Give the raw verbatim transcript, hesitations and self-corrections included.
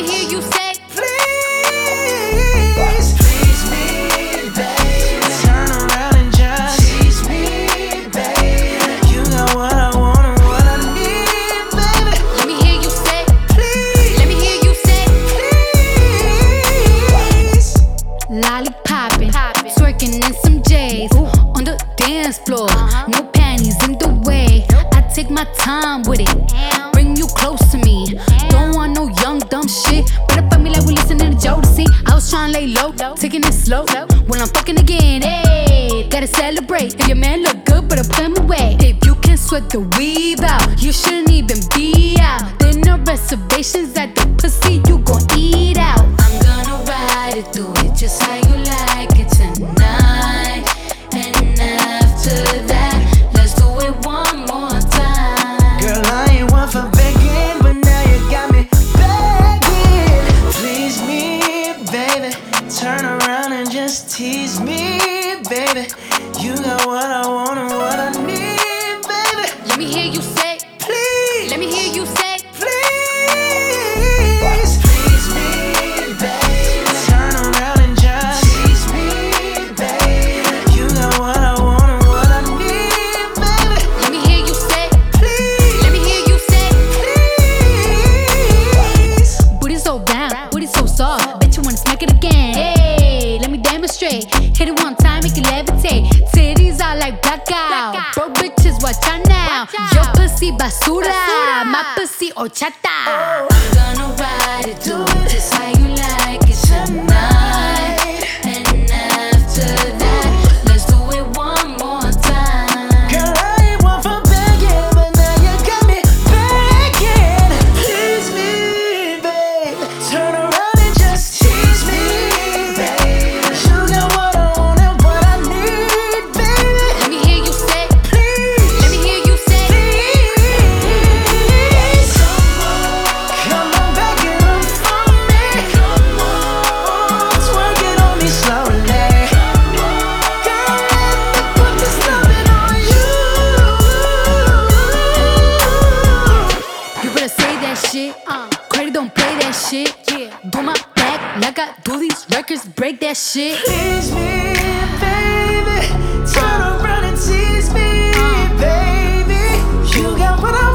hear you say, please, please me, baby. Turn around and just tease me, baby. You got what I want and what I need, baby. let me hear you say, Please, let me hear you say, please. lollipoppin', twerking in some J's on the dance floor. No panties in the way. I take my time with it, bring you close to me. Don't want no young dumb shit. Better fuck me like we listening to Jodeci. I was tryna lay low, taking it slow. When I'm fucking again, hey, gotta celebrate. If your man look good, better put him away. If you can sweat the weave out, you shouldn't even be out. There no reservations at the pussy, you gon' eat out. I'm gonna ride it, do it just how you like it tonight. And after that, let's do it one more time. Girl, I ain't one for begging, but now you got me begging. Please me, baby. Turn around and just tease me, baby. You got what I want and what I need, baby. Let me hear you say, Please, let me hear you say, please, please me, baby. Turn around and just tease me, baby. You got what I want and what I need, baby. let me hear you say, Please, let me hear you say. please. Booty so round, booty so soft. Bet you wanna smack it again. Hey, let me demonstrate. Hit it one time, make it levitate. Titties are like blackout. Bro, bitches, watch out now. Your pussy basura, my pussy horchata. I'm gonna ride it, do it just how you like it tonight. And after that, let's do it one more time. Girl, I ain't one for begging, but now you got me begging. Please me, babe. Turn around and just tease me, babe. You got what I want and what I need, baby. Let me hear you say, Please, let me hear you say, please. Come on back and run for me. Come on, twerk it on me slowly. Girl, let me put this loving on you. you better say that shit. Credit don't play that shit. Do my back like I do these records, break that shit. Tease me, baby. Turn around and tease me, baby. You got what I